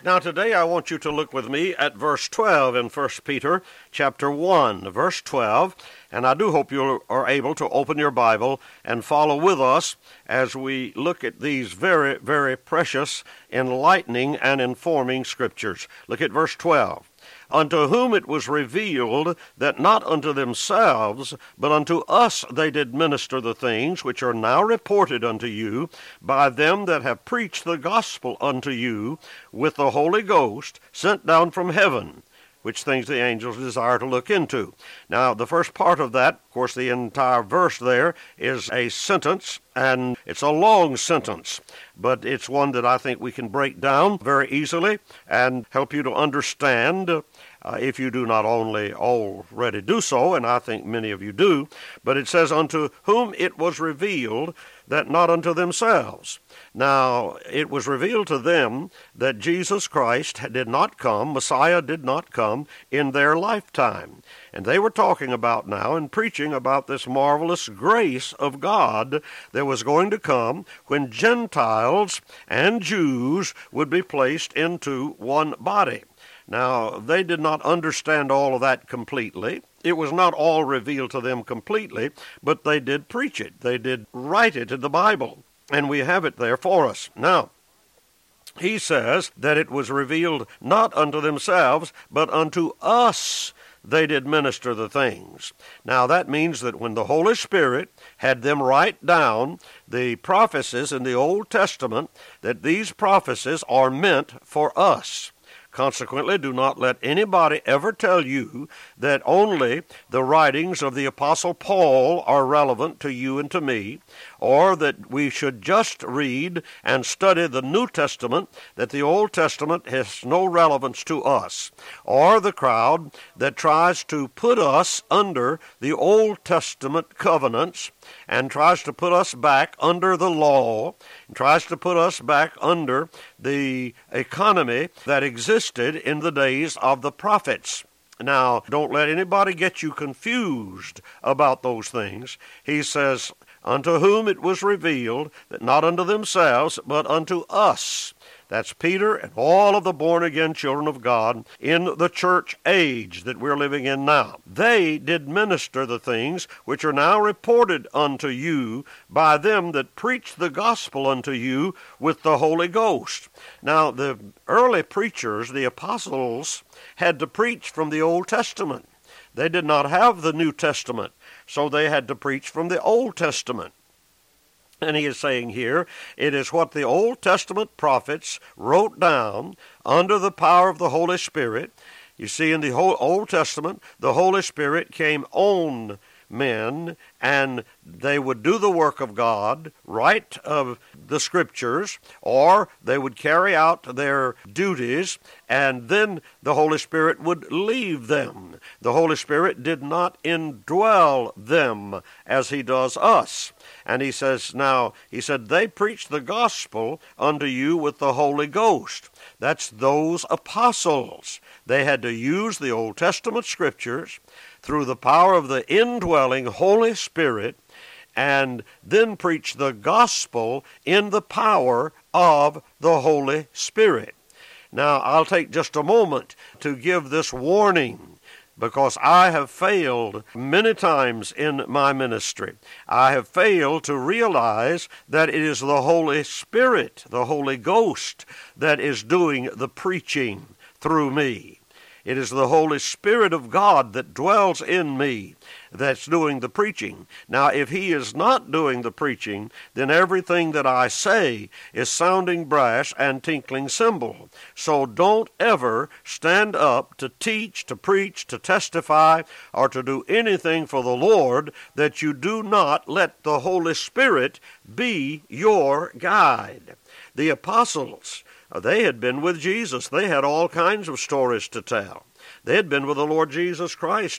Now today I want you to look with me at verse 12 in 1 Peter chapter 1, verse 12, and I do hope you are able to open your Bible and follow with us as we look at these very, very precious, enlightening, and informing scriptures. Look at verse 12. Unto whom it was revealed that not unto themselves, but unto us they did minister the things which are now reported unto you by them that have preached the gospel unto you with the Holy Ghost sent down from heaven, which things the angels desire to look into. Now, the first part of that, of course, the entire verse there is a sentence, and it's a long sentence, but it's one that I think we can break down very easily and help you to understand if you do not only already do so, and I think many of you do, but it says, unto whom it was revealed that not unto themselves. Now, it was revealed to them that Jesus Christ did not come, Messiah did not come in their lifetime. And they were talking about now and preaching about this marvelous grace of God that was going to come when Gentiles and Jews would be placed into one body. Now, they did not understand all of that completely. It was not all revealed to them completely, but they did preach it. They did write it in the Bible, and we have it there for us. Now, he says that it was revealed not unto themselves, but unto us they did minister the things. Now, that means that when the Holy Spirit had them write down the prophecies in the Old Testament, that these prophecies are meant for us. Consequently, do not let anybody ever tell you that only the writings of the Apostle Paul are relevant to you and to me, or that we should just read and study the New Testament, that the Old Testament has no relevance to us, or the crowd that tries to put us under the Old Testament covenants and tries to put us back under the law, and tries to put us back under the economy that existed in the days of the prophets. Now, don't let anybody get you confused about those things. He says, unto whom it was revealed that not unto themselves, but unto us. That's Peter and all of the born-again children of God in the church age that we're living in now. They did minister the things which are now reported unto you by them that preach the gospel unto you with the Holy Ghost. Now, the early preachers, the apostles, had to preach from the Old Testament. They did not have the New Testament, so they had to preach from the Old Testament. And he is saying here, it is what the Old Testament prophets wrote down under the power of the Holy Spirit. You see, in the Old Testament, the Holy Spirit came on men, and they would do the work of God, write of the Scriptures, or they would carry out their duties, and then the Holy Spirit would leave them. The Holy Spirit did not indwell them as he does us. And he says, they preach the gospel unto you with the Holy Ghost. That's those apostles. They had to use the Old Testament Scriptures through the power of the indwelling Holy Spirit, and then preach the gospel in the power of the Holy Spirit. Now, I'll take just a moment to give this warning, because I have failed many times in my ministry. I have failed to realize that it is the Holy Spirit, the Holy Ghost, that is doing the preaching through me. It is the Holy Spirit of God that dwells in me that's doing the preaching. Now, if he is not doing the preaching, then everything that I say is sounding brass and tinkling cymbal. So don't ever stand up to teach, to preach, to testify, or to do anything for the Lord that you do not let the Holy Spirit be your guide. The apostles, they had been with Jesus. They had all kinds of stories to tell. They had been with the Lord Jesus Christ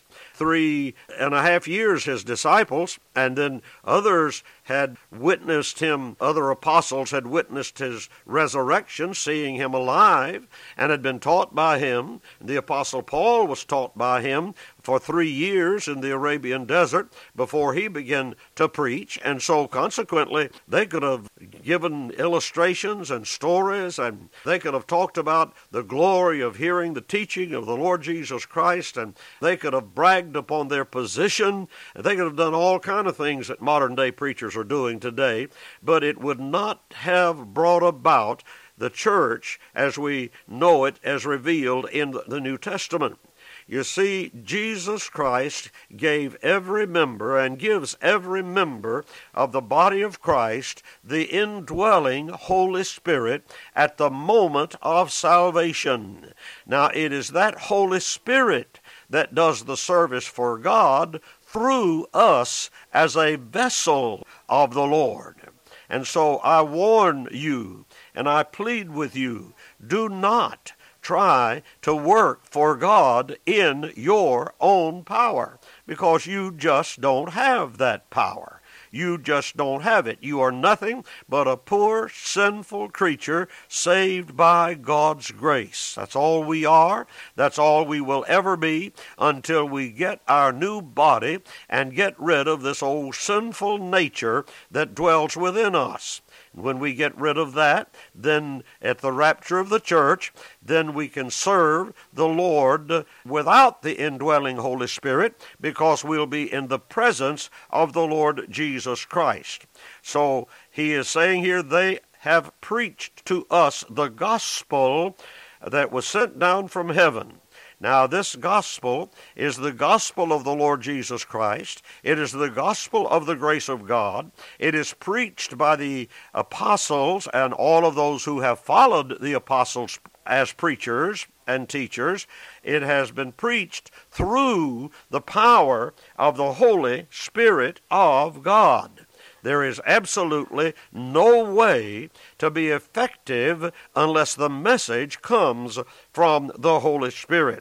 3.5 years, his disciples, and then others had witnessed him, other apostles had witnessed his resurrection, seeing him alive, and had been taught by him. The Apostle Paul was taught by him for 3 years in the Arabian desert before he began to preach, and so consequently they could have given illustrations and stories, and they could have talked about the glory of hearing the teaching of the Lord Jesus Christ, and they could have bragged upon their position. They could have done all kind of things that modern day preachers are doing today, but it would not have brought about the church as we know it as revealed in the New Testament. You see, Jesus Christ gave every member and gives every member of the body of Christ the indwelling Holy Spirit at the moment of salvation. Now, it is that Holy Spirit that does the service for God through us as a vessel of the Lord. And so I warn you, and I plead with you, do not try to work for God in your own power, because you just don't have that power. You just don't have it. You are nothing but a poor, sinful creature saved by God's grace. That's all we are. That's all we will ever be until we get our new body and get rid of this old sinful nature that dwells within us. When we get rid of that, then at the rapture of the church, then we can serve the Lord without the indwelling Holy Spirit, because we'll be in the presence of the Lord Jesus Christ. So he is saying here, they have preached to us the gospel that was sent down from heaven. Now, this gospel is the gospel of the Lord Jesus Christ. It is the gospel of the grace of God. It is preached by the apostles and all of those who have followed the apostles as preachers and teachers. It has been preached through the power of the Holy Spirit of God. There is absolutely no way to be effective unless the message comes from the Holy Spirit.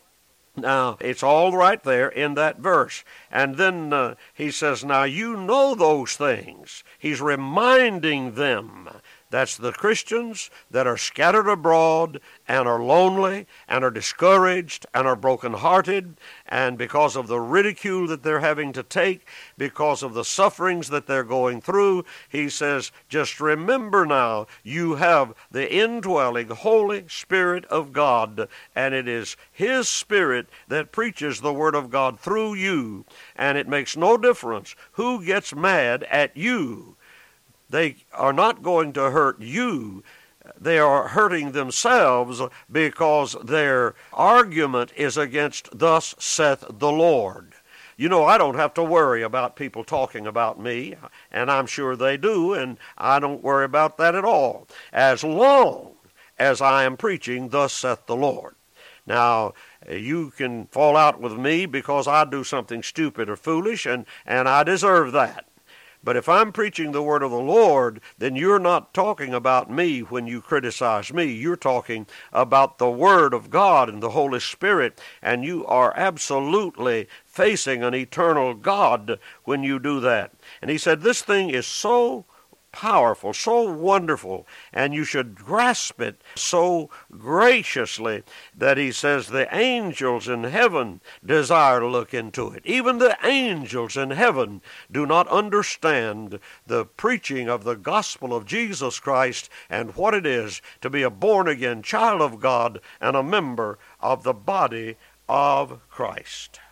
Now, it's all right there in that verse. And then he says, now you know those things. He's reminding them. That's the Christians that are scattered abroad and are lonely and are discouraged and are brokenhearted, and because of the ridicule that they're having to take, because of the sufferings that they're going through, he says, just remember now, you have the indwelling Holy Spirit of God, and it is His Spirit that preaches the Word of God through you, and it makes no difference who gets mad at you. They are not going to hurt you. They are hurting themselves, because their argument is against thus saith the Lord. You know, I don't have to worry about people talking about me, and I'm sure they do, and I don't worry about that at all, as long as I am preaching thus saith the Lord. Now, you can fall out with me because I do something stupid or foolish, and I deserve that. But if I'm preaching the word of the Lord, then you're not talking about me when you criticize me. You're talking about the Word of God and the Holy Spirit, and you are absolutely facing an eternal God when you do that. And he said, this thing is so powerful, so wonderful, and you should grasp it so graciously that he says the angels in heaven desire to look into it. Even the angels in heaven do not understand the preaching of the gospel of Jesus Christ and what it is to be a born-again child of God and a member of the body of Christ.